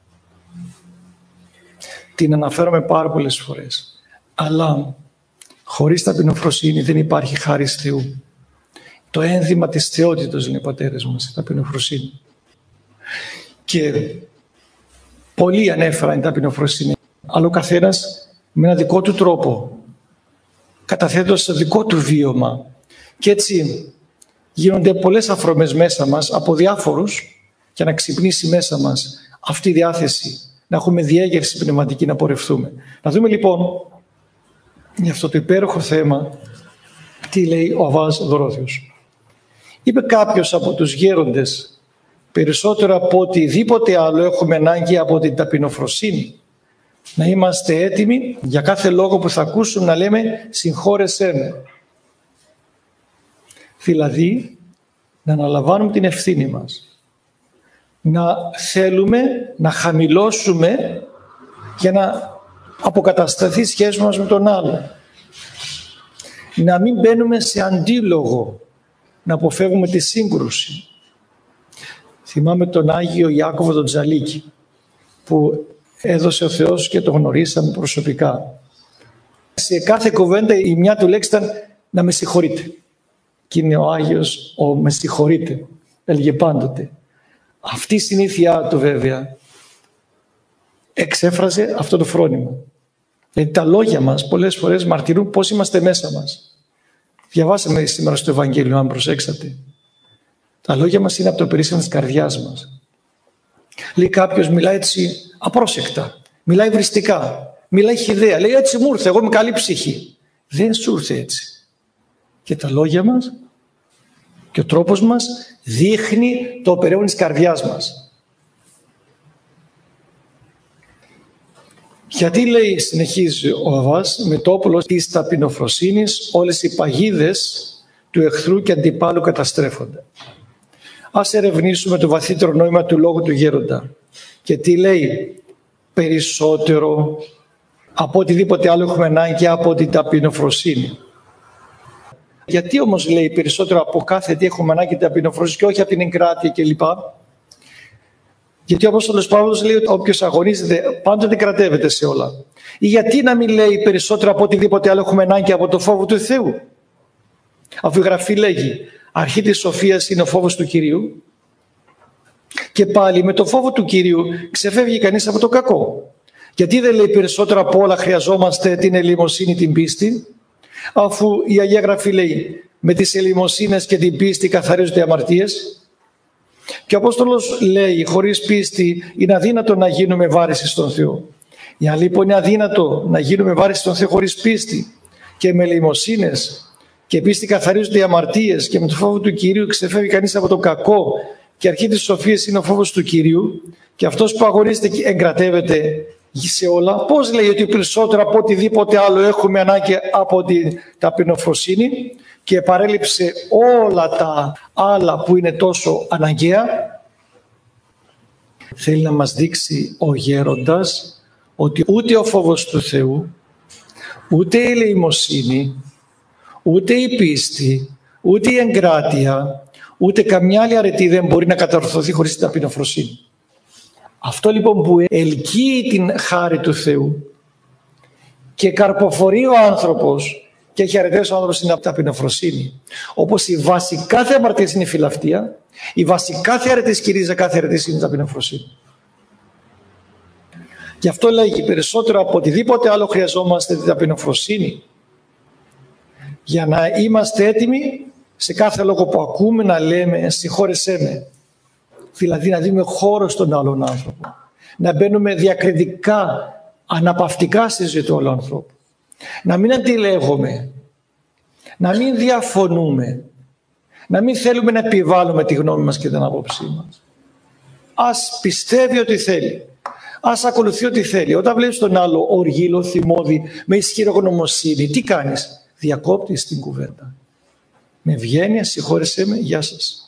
Την αναφέρομαι πάρα πολλές φορές. Αλλά χωρίς ταπεινοφροσύνη δεν υπάρχει χάρις Θεού. Το ένδυμα της θεότητος είναι οι πατέρες μας, η ταπεινοφροσύνη. Και πολλοί ανέφεραν την ταπεινοφροσύνη, αλλά ο καθένας με ένα δικό του τρόπο, καταθέτοντας το δικό του βίωμα. Και έτσι γίνονται πολλές αφρομές μέσα μας από διάφορους για να ξυπνήσει μέσα μας αυτή η διάθεση, να έχουμε διέγερση πνευματική, να πορευτούμε. Να δούμε λοιπόν για αυτό το υπέροχο θέμα τι λέει ο Αββάς Δωρόθεος. Είπε κάποιος από τους γέροντες περισσότερο από οτιδήποτε άλλο έχουμε ανάγκη από την ταπεινοφροσύνη. Να είμαστε έτοιμοι για κάθε λόγο που θα ακούσουμε να λέμε συγχώρεσέ με. Δηλαδή, να αναλαμβάνουμε την ευθύνη μας. Να θέλουμε να χαμηλώσουμε για να αποκατασταθεί η σχέση μας με τον άλλο. Να μην μπαίνουμε σε αντίλογο, να αποφεύγουμε τη σύγκρουση. Θυμάμαι τον Άγιο Ιάκωβο τον Τζαλίκη, που έδωσε ο Θεός και το γνωρίσαμε προσωπικά. Σε κάθε κουβέντα η μια του λέξη ήταν να με συγχωρείτε. Και είναι ο Άγιος ο με συγχωρείτε, έλεγε πάντοτε. Αυτή η συνήθειά του βέβαια εξέφραζε αυτό το φρόνημα. Γιατί τα λόγια μας πολλές φορές μαρτυρούν πώς είμαστε μέσα μας. Διαβάσαμε σήμερα στο Ευαγγέλιο, αν προσέξατε. Τα λόγια μας είναι από το περίσσευμα της καρδιάς μας. Λέει κάποιος μιλάει έτσι απρόσεκτα, μιλάει βριστικά, μιλάει χυδαία, λέει έτσι μου ήρθε, εγώ είμαι καλή ψυχή. Δεν σου ήρθε έτσι. Και τα λόγια μας και ο τρόπος μας δείχνει το περαίον της καρδιάς μας. Γιατί λέει, συνεχίζει ο Αββάς, με το όπλο της ταπεινοφροσύνης όλες οι παγίδες του εχθρού και αντιπάλου καταστρέφονται. Ας ερευνήσουμε το βαθύτερο νόημα του λόγου του γέροντα. Και τι λέει, περισσότερο από οτιδήποτε άλλο έχουμε ανάγκη από την ταπεινοφροσύνη. Γιατί όμως λέει περισσότερο από κάθε τι έχουμε ανάγκη την ταπεινοφροσύνη και όχι από την εγκράτεια κλπ. Γιατί ο Απόστολος Παύλος λέει ότι όποιος αγωνίζεται πάντοτε κρατεύεται σε όλα. Ή γιατί να μην λέει περισσότερο από οτιδήποτε άλλο έχουμε ανάγκη από το φόβο του Θεού. Αφού η Γραφή λέγει αρχή της σοφίας είναι ο φόβος του Κυρίου. Και πάλι με το φόβο του Κυρίου ξεφεύγει κανείς από το κακό. Γιατί δεν λέει περισσότερο από όλα χρειαζόμαστε την ελεημοσύνη, την πίστη, αφού η Αγία Γραφή λέει με τις ελεημοσύνες και την πίστη καθαρίζονται οι αμαρτίες. Και ο Απόστολος λέει χωρίς πίστη είναι αδύνατο να γίνουμε βάρηση στον Θεό. Για λοιπόν είναι αδύνατο να γίνουμε βάρηση στον Θεό χωρίς πίστη και με ελεημοσύνες και πίστη καθαρίζονται οι αμαρτίες και με το φόβο του Κυρίου ξεφεύγει κανείς από το κακό και αρχή της σοφίας είναι ο φόβος του Κυρίου και αυτός που αγωνίζεται και εγκρατεύεται σε όλα. Πώς λέει ότι περισσότερο από οτιδήποτε άλλο έχουμε ανάγκη από την ταπεινοφροσύνη και παρέλειψε όλα τα άλλα που είναι τόσο αναγκαία. Θέλει να μας δείξει ο γέροντας ότι ούτε ο φόβος του Θεού, ούτε η ελεημοσύνη, ούτε η πίστη, ούτε η εγκράτεια, ούτε καμιά άλλη αρετή δεν μπορεί να κατορθωθεί χωρίς την ταπεινοφροσύνη. Αυτό λοιπόν που ελκύει την χάρη του Θεού και καρποφορεί ο άνθρωπος και έχει αρετές ο άνθρωπος είναι από ταπεινοφροσύνη. Όπως η βάση κάθε αμαρτίας είναι η φιλαυτία, η βάση κάθε αρετής κυρίζα κάθε αρετής είναι η ταπεινοφροσύνη. Γι' αυτό λέγει περισσότερο από οτιδήποτε άλλο χρειαζόμαστε την ταπεινοφροσύνη για να είμαστε έτοιμοι σε κάθε λόγο που ακούμε να λέμε συγχώρεσέ με. Δηλαδή να δίνουμε χώρο στον άλλον άνθρωπο. Να μπαίνουμε διακριτικά, αναπαυτικά στη ζωή του άλλου ανθρώπου. Να μην αντιλέγουμε. Να μην διαφωνούμε. Να μην θέλουμε να επιβάλλουμε τη γνώμη μας και την άποψή μας. Ας πιστεύει ότι θέλει. Ας ακολουθεί ό,τι θέλει. Όταν βλέπεις τον άλλο οργήλο, θυμώδη, με ισχυρογνωμοσύνη, τι κάνεις? Διακόπτεις την κουβέντα. Με ευγένεια, συγχώρεσέ με, γεια σας.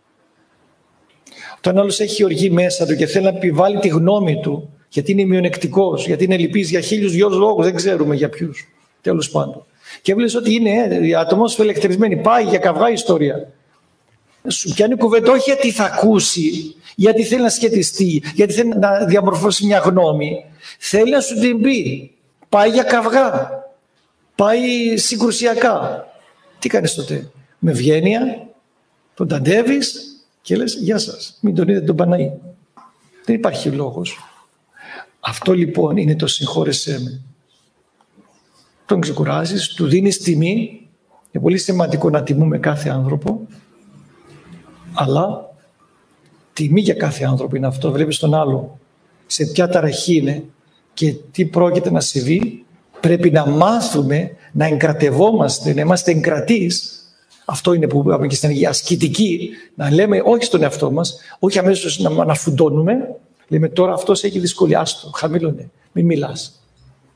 Όταν άλλος έχει οργή μέσα του και θέλει να επιβάλλει τη γνώμη του, γιατί είναι μειονεκτικός, γιατί είναι λυπής για 1000 λόγους, δεν ξέρουμε για ποιους, τέλος πάντων. Και βλέπεις ότι είναι ατομός ελεκτρισμένη, πάει για καυγά ιστορία. Σου πιάνει κουβέντα όχι γιατί θα ακούσει, γιατί θέλει να σχετιστεί, γιατί θέλει να διαμορφώσει μια γνώμη. Θέλει να σου την πει. Πάει για καυγά. Πάει συγκρουσιακά. Τι κάνεις τότε? Με ευγένεια, τον ταντεύεις και λες γεια σας, μην τον είδετε τον Παναή. Δεν υπάρχει λόγος. Αυτό λοιπόν είναι το συγχώρεσέ με. Τον ξεκουράζεις, του δίνεις τιμή. Είναι πολύ σημαντικό να τιμούμε κάθε άνθρωπο. Αλλά τιμή για κάθε άνθρωπο είναι αυτό. Βλέπεις τον άλλο σε ποια ταραχή είναι και τι πρόκειται να συμβεί. Πρέπει να μάθουμε να εγκρατευόμαστε, να είμαστε εγκρατείς Αυτό είναι που είπαμε και στην Αγία ασκητική, να λέμε όχι στον εαυτό μας, όχι αμέσως να αναφουντώνουμε. Λέμε τώρα αυτός έχει δυσκολία, άστο, χαμήλωνε, μην μιλάς.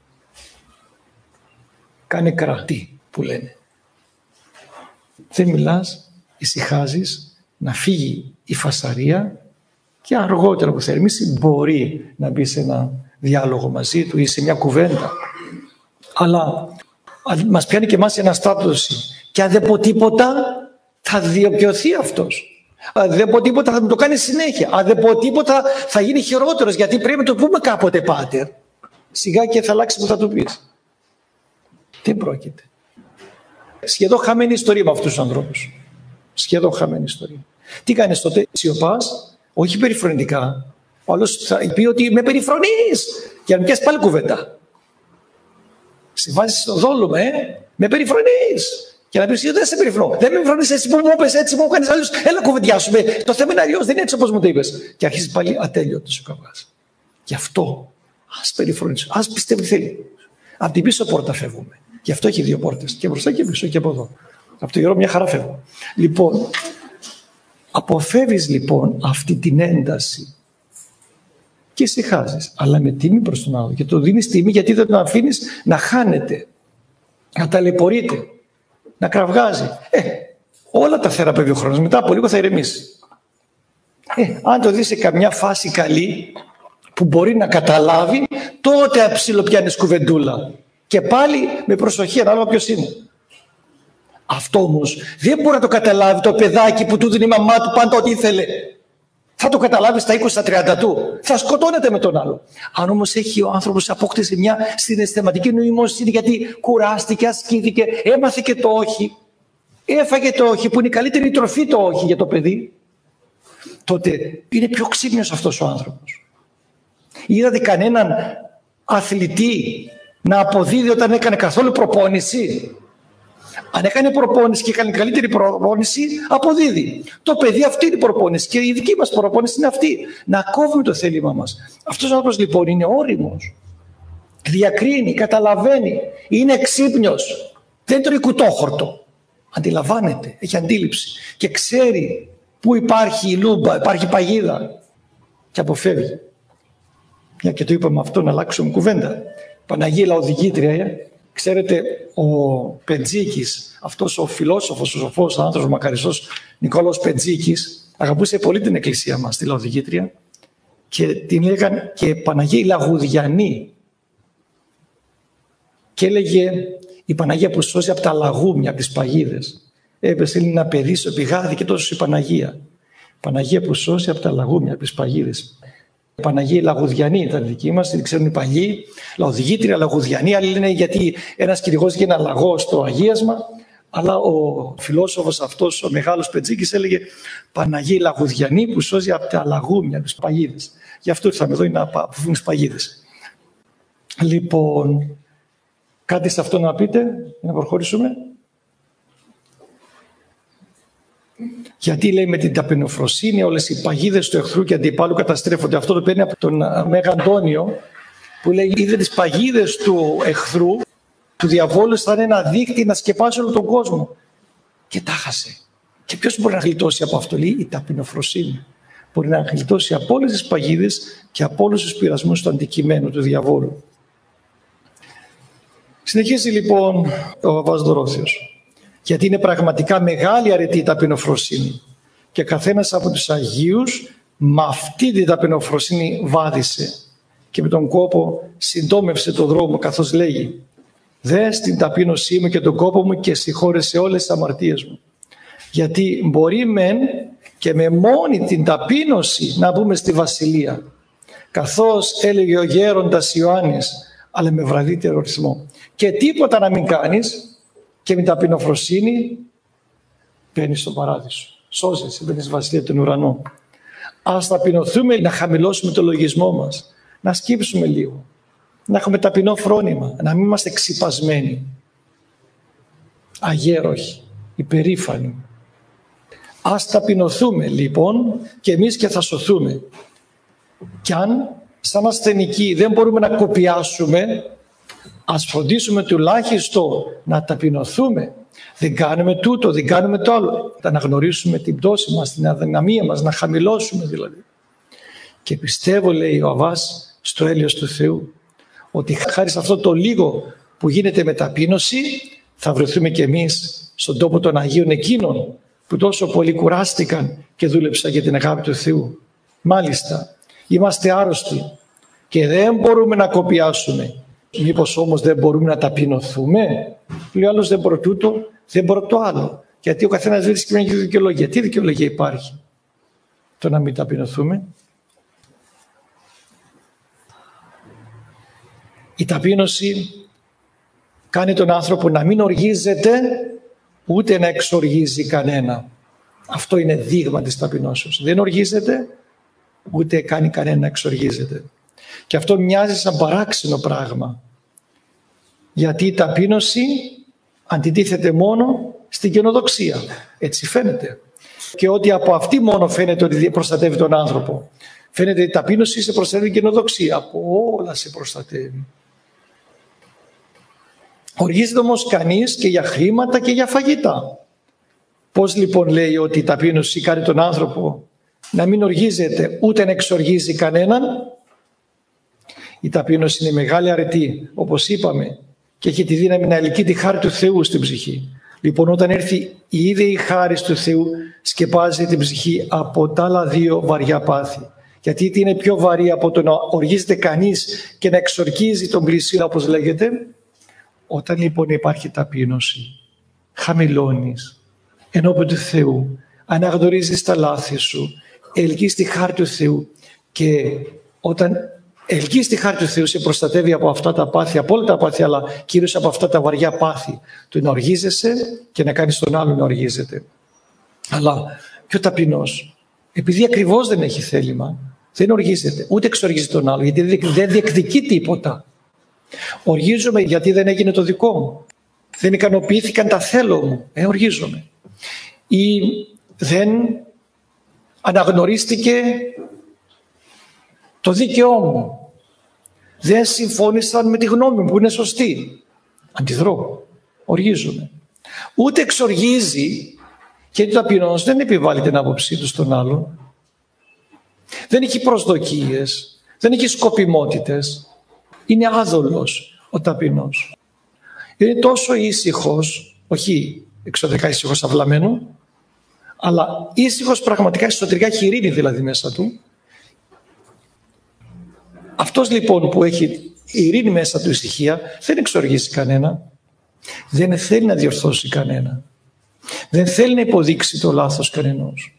Κάνε κρατή που λένε. Δεν μιλάς, ησυχάζεις, να φύγει η φασαρία και αργότερα που θερμίσει μπορεί να μπει σε ένα διάλογο μαζί του ή σε μια κουβέντα. Αλλά μας πιάνει και εμάς η αναστάτωση και αν δεν πω τίποτα θα διοκαιωθεί αυτός. Αν δεν πω τίποτα θα μου το κάνει συνέχεια. Αν δεν πω τίποτα θα γίνει χειρότερος, γιατί πρέπει να το πούμε κάποτε, πάτερ. Σιγά και θα αλλάξει που θα του πεις. Δεν πρόκειται. Σχεδόν χαμένη ιστορία με αυτούς τους ανθρώπους. Σχεδόν χαμένη ιστορία. Τι κάνεις τότε, σιωπάς, όχι περιφρονητικά. Ο άλλος θα πει ότι με περιφρονείς και να πιάσεις πάλι κουβέντα. Σε βάζεις στο δόλωμα, με περιφρονείς. Και να πεις, δεν σε περιφρονώ. Δεν με περιφρονείς έτσι που μου είπες, έτσι που μου κάνεις άλλους. Έλα κουβεντιάσουμε. Το θέμα είναι αλλιώς, δεν είναι έτσι όπως μου το είπες. Και αρχίζει πάλι ατέλειωτος ο καυγάς. Γι' αυτό, ας περιφρονείς, ας πιστεύει θέλει. Από την πίσω πόρτα φεύγουμε. Γι' αυτό έχει δύο πόρτες. Και μπροστά και πίσω και από εδώ. Από το ιερό μια χαρά φεύγω. Λοιπόν, αποφεύγεις λοιπόν αυτή την ένταση. Και ησυχάζεις, αλλά με τιμή προς τον άλλο. Και το δίνεις τιμή γιατί δεν τον αφήνεις να χάνεται, να ταλαιπωρείται, να κραυγάζει. Όλα τα θεραπεύει ο χρόνος. Μετά από λίγο θα ηρεμήσει. Αν το δεις σε καμιά φάση καλή που μπορεί να καταλάβει, τότε ψιλοπιάνεις κουβεντούλα. Και πάλι με προσοχή, ανάλογα ποιος είναι. Αυτό όμως δεν μπορεί να το καταλάβει το παιδάκι που του δίνει η μαμά του πάντα ό,τι ήθελε. Θα το καταλάβει στα 20, στα 30 του. Θα σκοτώνεται με τον άλλο. Αν όμως έχει ο άνθρωπος απόκτησε μια συναισθηματική νοημοσύνη, γιατί κουράστηκε, ασκήθηκε, έμαθε και το όχι, έφαγε το όχι, που είναι η καλύτερη τροφή το όχι για το παιδί, τότε είναι πιο ξύπνιος αυτός ο άνθρωπος. Είδατε κανέναν αθλητή να αποδίδει όταν έκανε καθόλου προπόνηση? Αν έκανε προπόνηση και έκανε καλύτερη προπόνηση, αποδίδει. Το παιδί αυτή είναι η προπόνηση και η δική μας προπόνηση είναι αυτή. Να κόβουμε το θέλημά μας. Αυτός ο άνθρωπος λοιπόν είναι όριμος. Διακρίνει, καταλαβαίνει, είναι ξύπνιος. Δεν τρώει κουτόχορτο. Αντιλαμβάνεται, έχει αντίληψη και ξέρει πού υπάρχει η λούμπα, υπάρχει παγίδα και αποφεύγει. Μια και το είπαμε αυτό, να αλλάξουμε κουβέντα. Παναγία Λαοδικήτρια, ξέρετε, ο Πεντζίκης, αυτός ο φιλόσοφος, ο σοφός, ο άνθρωπος μακαριστός Νικόλαος Πεντζίκης, αγαπούσε πολύ την εκκλησία μας, τη Λαοδικήτρια, και την λέγαν και Παναγία Λαγουδιανή. Και έλεγε η Παναγία που σώσει από τα λαγούμια, από τις παγίδες. Έπεσε ένα παιδί στο πηγάδι και τόσο η Παναγία. Παναγία που σώσει από τα λαγούμια, από τις παγίδες. Η Παναγία Λαγουδιανή ήταν δική μας, την ξέρουν οι παλιοί. Λαοδικήτρια, Λαγουδιανή, άλλοι λένε γιατί ένας κηρυγός γίνει ένα λαγό στο αγίασμα. Αλλά ο φιλόσοφος αυτός, ο μεγάλος Πεντζίκης, έλεγε Παναγία Λαγουδιανή που σώζει από τα λαγούμια, από τις παγίδες. Γι' αυτό ήρθαμε εδώ να αποφύγουν τις παγίδες. Λοιπόν, κάτι σε αυτό να πείτε, να προχωρήσουμε. Γιατί λέει με την ταπεινοφροσύνη όλες οι παγίδες του εχθρού και αντιπάλου καταστρέφονται. Αυτό το παίρνει από τον Μέγα Αντώνιο που λέει είδε τις παγίδες του εχθρού, του διαβόλου, θα είναι ένα δίκτυ να σκεπάσει όλο τον κόσμο. Και τα χάσε. Και ποιος μπορεί να γλιτώσει από αυτό? Λέει η ταπεινοφροσύνη. Μπορεί να γλιτώσει από όλες τις παγίδες και από όλους τους πειρασμούς του αντικειμένου του διαβόλου. Συνεχίζει λοιπόν ο Βαβάς Δωρόθεος. Γιατί είναι πραγματικά μεγάλη αρετή η ταπεινοφροσύνη. Και καθένας από τους Αγίους με αυτή την ταπεινοφροσύνη βάδισε και με τον κόπο συντόμευσε τον δρόμο, καθώς λέγει «Δες την ταπείνωσή μου και τον κόπο μου και συγχώρεσε όλες τις αμαρτίες μου». Γιατί μπορεί μεν και με μόνη την ταπείνωση να μπούμε στη Βασιλεία, καθώς έλεγε ο γέροντας Ιωάννης, αλλά με βραδύτερο ρυθμό. Και τίποτα να μην κάνεις και με ταπεινοφροσύνη μπαίνεις στον παράδεισο. Σώζεσαι, μπαίνεις στη Βασιλεία των Ουρανών. Ας ταπεινωθούμε, να χαμηλώσουμε το λογισμό μας, να σκύψουμε λίγο, να έχουμε ταπεινό φρόνημα, να μην είμαστε ξυπασμένοι, αγέροχοι, υπερήφανοι. Ας ταπεινωθούμε λοιπόν και εμείς και θα σωθούμε. Κι αν σαν ασθενικοί δεν μπορούμε να κοπιάσουμε, Ας φροντίσουμε τουλάχιστον να ταπεινωθούμε. Δεν κάνουμε τούτο, δεν κάνουμε το άλλο. Να αναγνωρίσουμε την πτώση μας, την αδυναμία μας, να χαμηλώσουμε δηλαδή. Και πιστεύω, λέει ο Αββάς, στο έλεος του Θεού, ότι χάρη σε αυτό το λίγο που γίνεται με ταπείνωση, θα βρεθούμε κι εμείς στον τόπο των Αγίων εκείνων που τόσο πολύ κουράστηκαν και δούλεψαν για την αγάπη του Θεού. Μάλιστα, είμαστε άρρωστοι και δεν μπορούμε να κοπιάσουμε. Μήπως όμως δεν μπορούμε να ταπεινωθούμε? Λέει ο άλλος, δεν μπορώ τούτο, δεν μπορώ το άλλο. Γιατί ο καθένας βρίσκει μια δικαιολογία. Τι δικαιολογία υπάρχει? Το να μην ταπεινωθούμε. Η ταπείνωση κάνει τον άνθρωπο να μην οργίζεται ούτε να εξοργίζει κανένα. Αυτό είναι δείγμα της ταπεινώσεως. Δεν οργίζεται ούτε κάνει κανένα να εξοργίζεται. Και αυτό μοιάζει σαν παράξενο πράγμα. Γιατί η ταπείνωση αντιτίθεται μόνο στην καινοδοξία. Έτσι φαίνεται. Και ότι από αυτή μόνο φαίνεται ότι προστατεύει τον άνθρωπο. Φαίνεται η ταπείνωση σε προστατεύει την καινοδοξία. Από όλα σε προστατεύει. Οργίζεται όμως κανείς και για χρήματα και για φαγητά. Πώς λοιπόν λέει ότι η ταπείνωση κάνει τον άνθρωπο να μην οργίζεται ούτε να εξοργίζει κανέναν? Η ταπείνωση είναι μεγάλη αρετή, όπως είπαμε, και έχει τη δύναμη να ελκύει τη χάρη του Θεού στην ψυχή. Λοιπόν, όταν έρθει η ίδια η χάρη του Θεού, σκεπάζει την ψυχή από τα άλλα δύο βαριά πάθη. Γιατί τι είναι πιο βαρύ από το να οργίζεται κανείς και να εξορκίζει τον πλησίο, όπως λέγεται? Όταν λοιπόν υπάρχει ταπείνωση, χαμηλώνεις ενώπιον του Θεού, αναγνωρίζεις τα λάθη σου, ελκύεις τη χάρη του Θεού, και όταν ελκύεις τη χάρη του Θεού σε προστατεύει από αυτά τα πάθη, από όλα τα πάθη, αλλά κυρίως από αυτά τα βαριά πάθη, του να οργίζεσαι και να κάνεις τον άλλον να οργίζεται. Αλλά πιο ταπεινός, επειδή ακριβώς δεν έχει θέλημα, δεν οργίζεται, ούτε εξοργίζει τον άλλο, γιατί δεν διεκδικεί τίποτα. Οργίζομαι γιατί δεν έγινε το δικό μου. Δεν ικανοποιήθηκαν τα θέλω μου. Οργίζομαι. Ή δεν αναγνωρίστηκε το δίκαιό μου. Δεν συμφώνησαν με τη γνώμη μου που είναι σωστή. Αντιδρώ. Οργίζομαι. Ούτε εξοργίζει, και ο ταπεινός δεν επιβάλλει την άποψή του στον άλλον. Δεν έχει προσδοκίες. Δεν έχει σκοπιμότητες. Είναι άδολος ο ταπεινός. Είναι τόσο ήσυχος, όχι εξωτερικά ήσυχος αυλαμένο, αλλά ήσυχος πραγματικά, εσωτερικά έχει ειρήνη δηλαδή μέσα του. Αυτός λοιπόν που έχει ειρήνη μέσα του, ησυχία, δεν εξοργίζει κανένα. Δεν θέλει να διορθώσει κανένα. Δεν θέλει να υποδείξει το λάθος κανενός.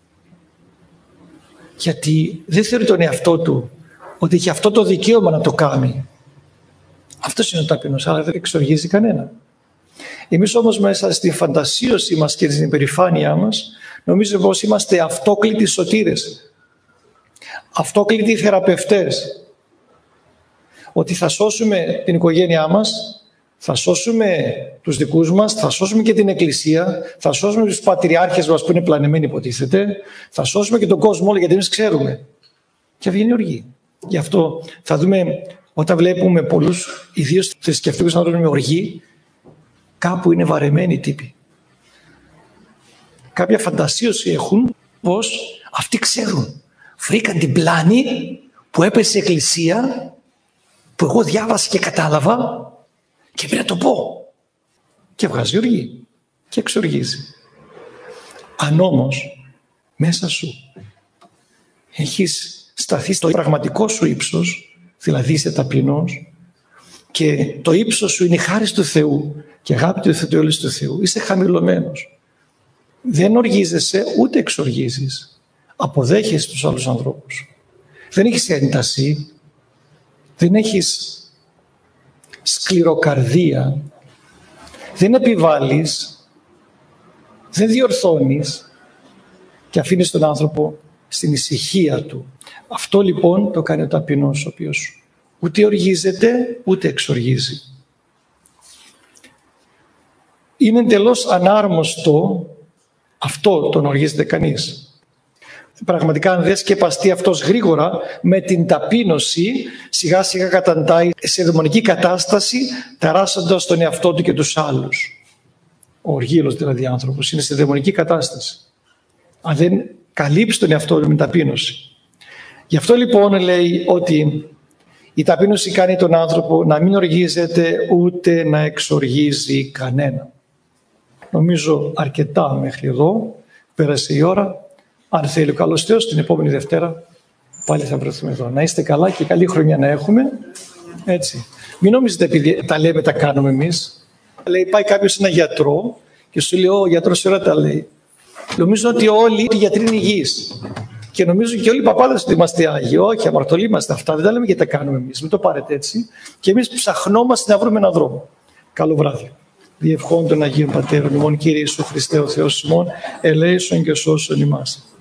Γιατί δεν θεωρεί τον εαυτό του ότι έχει αυτό το δικαίωμα να το κάνει. Αυτός είναι ο ταπεινός, αλλά δεν εξοργίζει κανένα. Εμείς όμως μέσα στη φαντασίωση μας και στην υπερηφάνειά μας νομίζουμε πως είμαστε αυτόκλητοι σωτήρες, αυτόκλητοι θεραπευτές, ότι θα σώσουμε την οικογένειά μας, θα σώσουμε τους δικούς μας, θα σώσουμε και την Εκκλησία, θα σώσουμε τους πατριάρχες μας που είναι πλανεμένοι υποτίθεται, θα σώσουμε και τον κόσμο όλο γιατί εμείς ξέρουμε. Και βγαίνει οργή. Γι' αυτό θα δούμε, όταν βλέπουμε πολλούς, ιδίως θρησκευτικούς ανθρώπους με οργή, κάπου είναι βαρεμένοι τύποι. Κάποια φαντασίωση έχουν πως αυτοί ξέρουν. Βρήκαν την πλάνη που έπεσε η Εκκλησία, που εγώ διάβασα και κατάλαβα και πρέπει να το πω. Και βγάζει οργή και εξοργίζει. Αν όμως μέσα σου έχεις σταθεί στο πραγματικό σου ύψος, δηλαδή είσαι ταπεινός και το ύψος σου είναι η χάρις του Θεού και αγάπη του Θεού, του Θεού, είσαι χαμηλωμένος. Δεν οργίζεσαι ούτε εξοργίζεις. Αποδέχεσαι τους άλλους ανθρώπους. Δεν έχεις ένταση, δεν έχεις σκληροκαρδία, δεν επιβάλλεις, δεν διορθώνεις και αφήνεις τον άνθρωπο στην ησυχία του. Αυτό λοιπόν το κάνει ο ταπεινός, ο οποίος ούτε οργίζεται ούτε εξοργίζει. Είναι εντελώς ανάρμοστο αυτό, τον οργίζεται κανείς. πραγματικά αν δεν σκεπαστεί αυτός γρήγορα, με την ταπείνωση, σιγά σιγά καταντάει σε δαιμονική κατάσταση, ταράσσοντας τον εαυτό του και τους άλλους. Ο οργύλος δηλαδή άνθρωπος είναι σε δαιμονική κατάσταση, αν δεν καλύψει τον εαυτό του με ταπείνωση. Γι' αυτό λοιπόν λέει ότι η ταπείνωση κάνει τον άνθρωπο να μην οργίζεται ούτε να εξοργίζει κανένα. Νομίζω αρκετά μέχρι εδώ. Πέρασε η ώρα. Αν θέλει ο καλός Θεός, την επόμενη Δευτέρα πάλι θα βρεθούμε εδώ. Να είστε καλά και καλή χρονιά να έχουμε. Έτσι. Μην νομίζετε επειδή τα λέμε τα κάνουμε εμείς. Λέει, πάει κάποιος σε έναν γιατρό και σου λέει, ο γιατρός ώρα τα λέει. Νομίζω ότι όλοι οι γιατροί είναι υγιείς. Και νομίζω και όλοι οι παπάδες ότι είμαστε άγιοι. Όχι, αμαρτωλοί είμαστε. Αυτά δεν τα λέμε γιατί τα κάνουμε εμείς. Μην το πάρετε έτσι. Και εμείς ψαχνόμαστε να βρούμε έναν δρόμο. Καλό βράδυ. Διευχών των Αγίων Πατέρων ημών, Κύριε Ιησού Χριστέ ο Θεός ημών, ελέησον και σώσον ημάς.